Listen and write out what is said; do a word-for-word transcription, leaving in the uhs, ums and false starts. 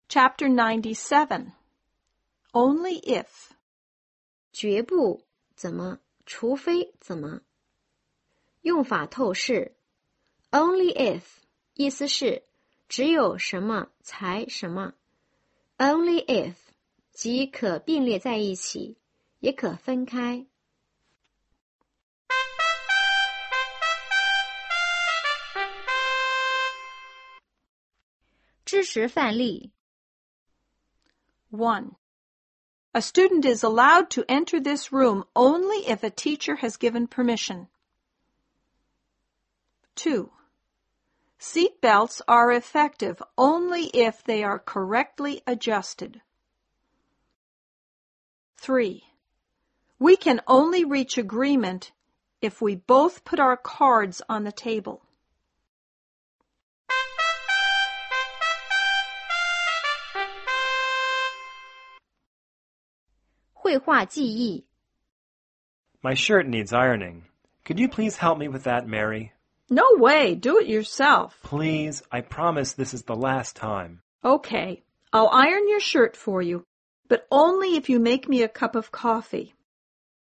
Chapter ninety-seven. Only if. 绝不怎么，除非怎么。用法透视。Only if 意思是只有什么才什么。Only if 即可并列在一起，也可分开。知识范例。 one. A student is allowed to enter this room only if a teacher has given permission. two. Seat belts are effective only if they are correctly adjusted. three. We can only reach agreement if we both put our cards on the table. 绘画技艺。 My shirt needs ironing. Could you please help me with that, Mary? No way. Do it yourself. Please, I promise this is the last time. Okay. I'll iron your shirt for you, but only if you make me a cup of coffee.